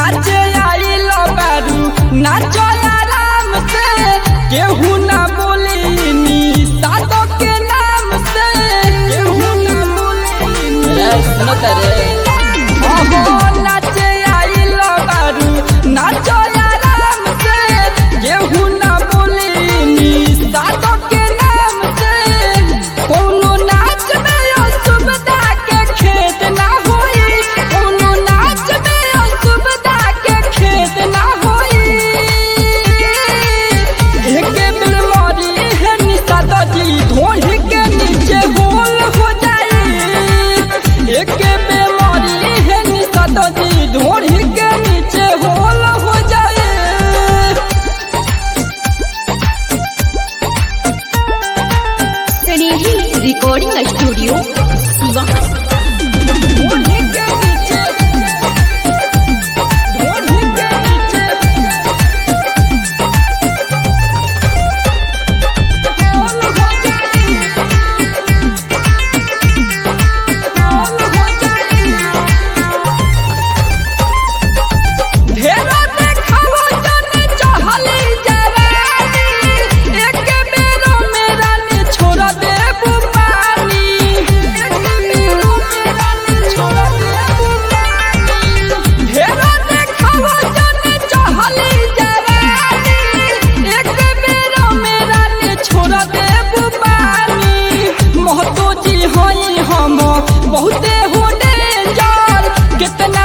नाचे आइल बारू नाचो आराम से केहू ना बोली सादो के नाम से केहू ना बोली सुनो तारे नाचे आइल बारू नाचो आराम से केहू ना बोली सादो के नाम से कोनो नाच में असुविधा के खेत ना होई कोनो नाच में असुविधा के खेत ना होई एक बेर मोरी है निसादा जी ढोही के नीचे होल हो जाई एक बेर मोरी है निसादा जी ढोही के नीचे होल हो जाई स्नेही रिकॉर्डिंग स्टूडियो सिवान। ढोही के नीचे ढोही के नीचे होल हो जाई होल हो जाई ढेरा देखावा जाने चाहली जवानी एक बेरो मेरा ने छोड़ दे बुपानी एक बेरो मेरा ने छोड़ दे बुपानी ढेरा देखावा जाने चाहली जवानी एक बेरो मेरा ने छोड़ दे बुपानी महतो जी हई हम बहुते हो डेंजर कितना